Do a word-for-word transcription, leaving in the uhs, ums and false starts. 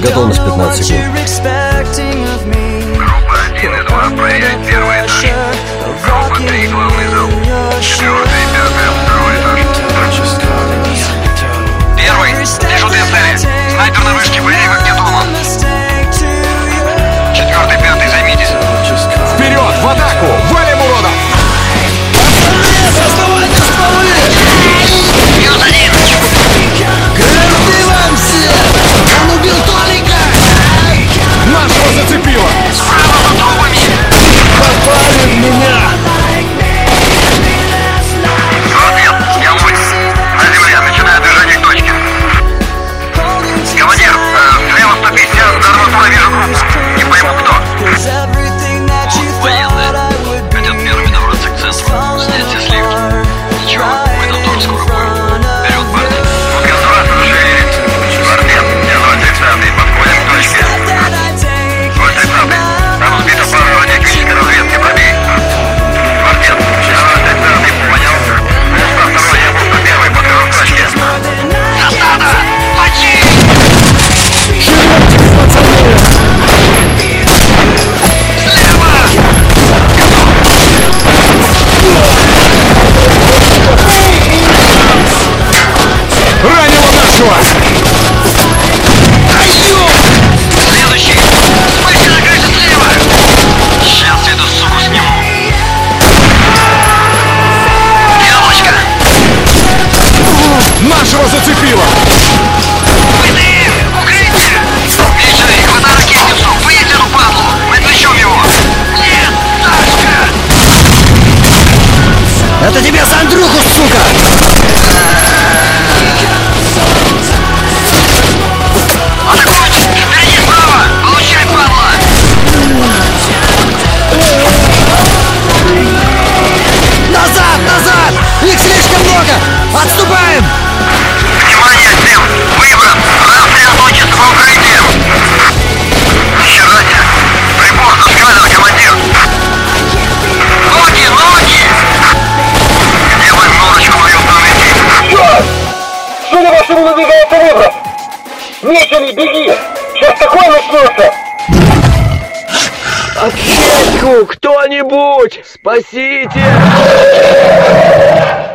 Готовность пятнадцать секунд. Группа один и два, проверить первый этаж. Группа три, главный зал. Четвертый и пятый, второй этаж. Первый, вижу две цели. Снайпер на вышке, боевик где дома. Четвертый, пятый, займитесь. Вперед, в атаку! Валим уродов! Минус один! Гранты вам все! Он убил Толика! Нашего зацепило! Справа за трубами! Попали в меня! Ответ, я улиц. На земле, начинаю движение к точке. Командир, э, слева сто пятьдесят, за арматурой вижу группу. Не пойму кто. Военные. Хотят первыми добраться к центру. Снять все сливки. Ничего, мы там тоже скоро будем. Вперед, парни. Контракт расширили. Квартет, я ноль тридцатый, подходим к точке. ноль тридцатый. Там сбита пара радиоактивной разведки, пробей. Квартет, я ноль тридцатый, понял. Место второй, я буду первый, подхожу к точке. Засада! Мочи! Ранило нашего! Следующий! Вспышка на крыше слева! Сейчас эту суку сниму! Яблочко! Нашего зацепило! Выйди! Укрытие! Миша, хватай ракетницу! Выйди эту падлу! Мы отвлечем его! Нет! Тачка! Это тебе за Андрюху, сука! Атакуйте! Впереди справа! Получай, падла! Назад, назад! Их слишком много! Отступаем! Внимание всем! Выброс! Рассредоточиться по укрытиям! Хера себе! Прибор зашкалил, командир! Ноги, ноги! Где вы норочку мою установите? Судя по всему, надвигается выброс! Меченый, беги! Сейчас такое начнется! Аптечку! Кто-нибудь! Спасите!